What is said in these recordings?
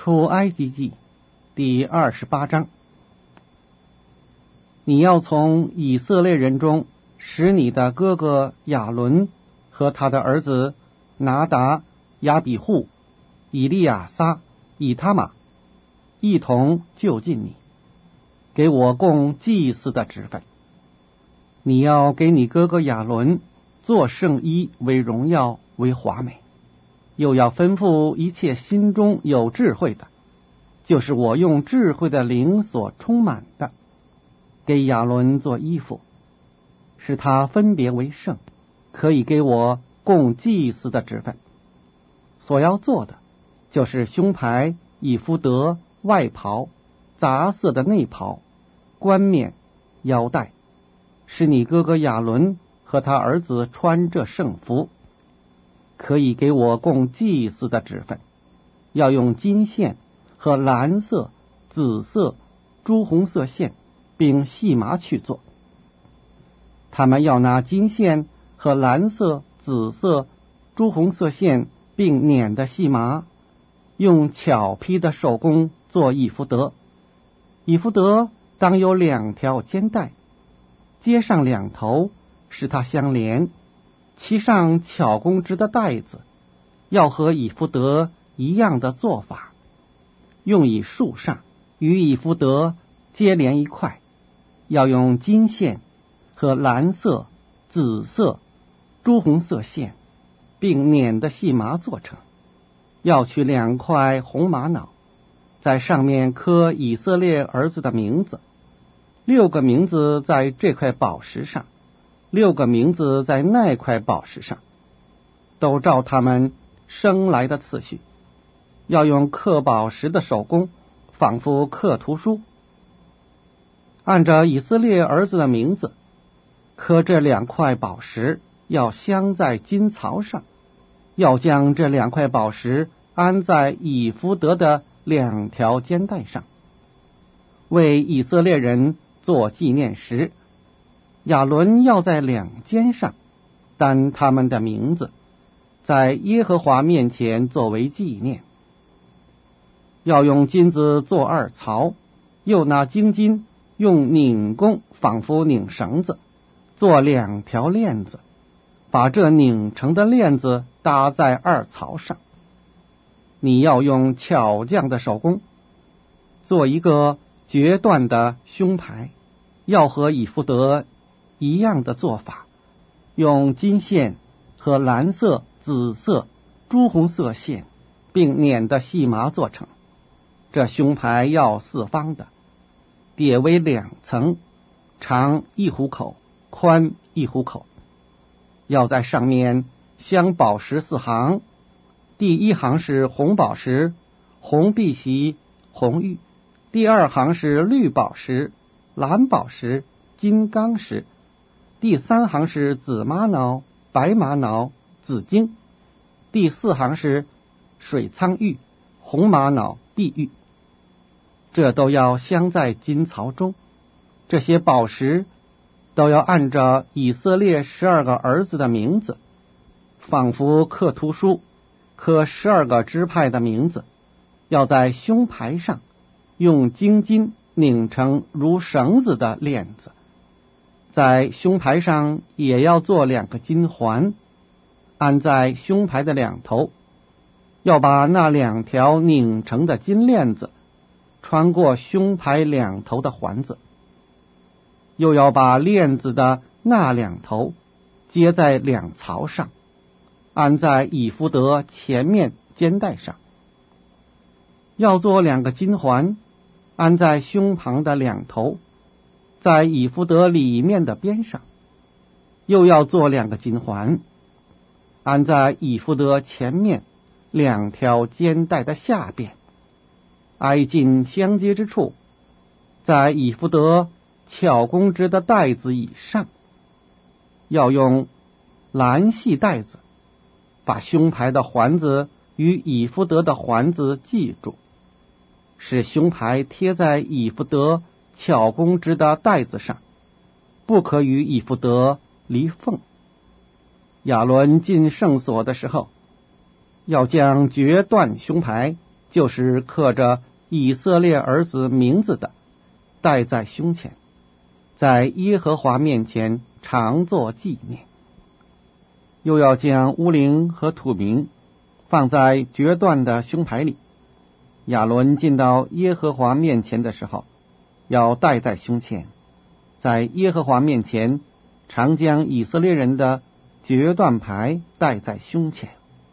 出埃及记第28章。你要从以色列人中使你的哥哥亚伦和他的儿子拿达、亚比户、以利亚撒、以他玛一同就近你，给我供祭司的职分。你要给你哥哥亚伦做圣衣，为荣耀，为华美，又要吩咐一切心中有智慧的，就是我用智慧的灵所充满的，给亚伦做衣服，使他分别为圣，可以给我供祭司的职分。所要做的就是胸牌、以弗得、外袍、杂色的内袍、冠冕、腰带，使你哥哥亚伦和他儿子穿这圣服，可以给我供祭司的职分。要用金线和蓝色、紫色、朱红色线并细麻去做。他们要拿金线和蓝色、紫色、朱红色线并捻的细麻，用巧劈的手工做以弗得。以弗得当有2条肩带，接上2头，使它相连，其上巧工织的带子要和以弗得一样的做法，用以束上，与以弗得接连一块，要用金线和蓝色、紫色、朱红色线并捻的细麻做成。要取2块红玛瑙，在上面刻以色列儿子的名字，6个名字在这块宝石上，6个名字在那块宝石上，都照他们生来的次序。要用刻宝石的手工，仿佛刻图书，按着以色列儿子的名字刻这2块宝石，要镶在金槽上。要将这2块宝石安在以弗得的2条肩带上，为以色列人做纪念石。亚伦要在2肩上担他们的名字，在耶和华面前作为纪念。要用金子做2槽，又拿精金用拧弓仿佛拧绳子，做2条链子，把这拧成的链子搭在2槽上。你要用巧匠的手工做一个决断的胸牌，要和以弗得一样的做法，用金线和蓝色、紫色、朱红色线并捻的细麻做成。这胸牌要4方的，叠为2层，长1虎口，宽1虎口。要在上面镶宝石4行，第1行是红宝石、红碧玺、红玉，第2行是绿宝石、蓝宝石、金刚石，第3行是紫玛瑙、白玛瑙、紫晶，第4行是水苍玉、红玛瑙、碧玉。这都要镶在金槽中。这些宝石都要按照以色列12个儿子的名字，仿佛刻图书，刻12个支派的名字，要在胸牌上用精金拧成如绳子的链子。在胸牌上也要做2个金环，安在胸牌的2头，要把那2条拧成的金链子穿过胸牌2头的环子，又要把链子的那2头接在2槽上，安在以弗得前面肩带上。要做2个金环，安在胸旁的2头，在以弗得里面的边上。又要做2个金环，安在以弗得前面2条肩带的下边，挨近相接之处，在以弗得巧工织的带子以上。要用蓝细带子把胸牌的环子与以弗得的环子系住，使胸牌贴在以弗得巧工织的带子上，不可与以弗得离缝。亚伦进圣所的时候，要将决断胸牌就是刻着以色列儿子名字的，戴在胸前，在耶和华面前常作纪念。又要将乌灵和土明放在决断的胸牌里。亚伦进到耶和华面前的时候，要戴在胸前，在耶和华面前常将以色列人的决断牌戴在胸前。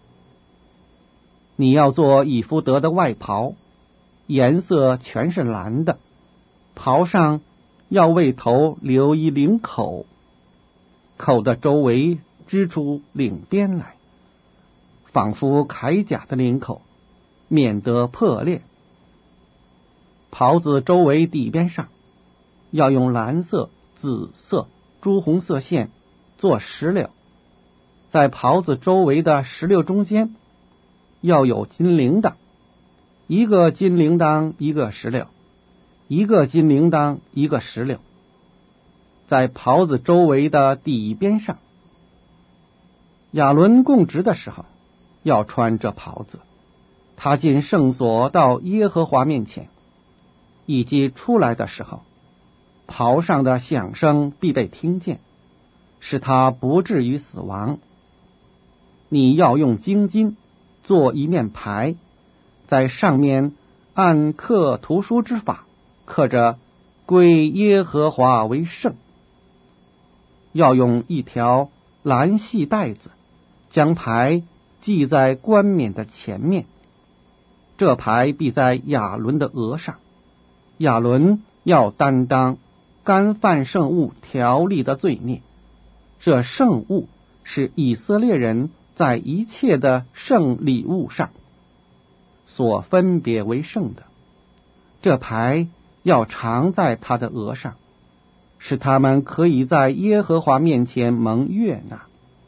你要做以弗得的外袍，颜色全是蓝的，袍上要为头留一领口，口的周围织出领边来，仿佛铠甲的领口，免得破裂。袍子周围底边上要用蓝色、紫色、朱红色线做石榴，在袍子周围的石榴中间要有金铃铛，一个金铃铛一个石榴，一个金铃铛一个石榴。在袍子周围的底边上，亚伦供职的时候要穿这袍子，他进圣所到耶和华面前，以及出来的时候，袍上的响声必被听见，使他不至于死亡。你要用精金做一面牌，在上面按刻图书之法刻着归耶和华为圣。要用一条蓝细带子将牌系在冠冕的前面，这牌必在亚伦的额上。亚伦要担当干犯圣物条例的罪孽，这圣物是以色列人在一切的圣礼物上所分别为圣的，这牌要常在他的额上，使他们可以在耶和华面前蒙悦纳。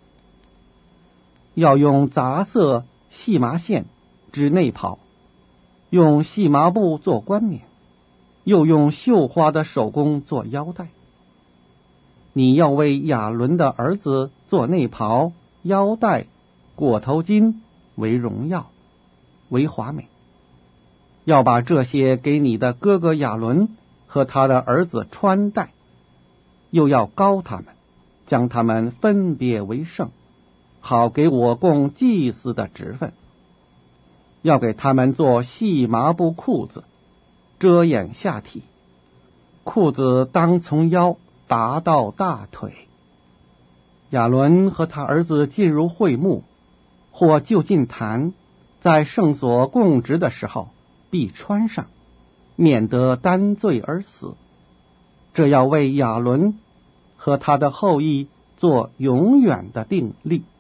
要用杂色细麻线织内袍，用细麻布做冠冕，又用绣花的手工做腰带。你要为亚伦的儿子做内袍、腰带、裹头巾，为荣耀，为华美。要把这些给你的哥哥亚伦和他的儿子穿戴，又要膏他们，将他们分别为圣，好给我供祭司的职分。要给他们做细麻布裤子，遮掩下体，裤子当从腰达到大腿。亚伦和他儿子进入会幕或就近坛，在圣所供职的时候必穿上，免得担罪而死。这要为亚伦和他的后裔做永远的定例。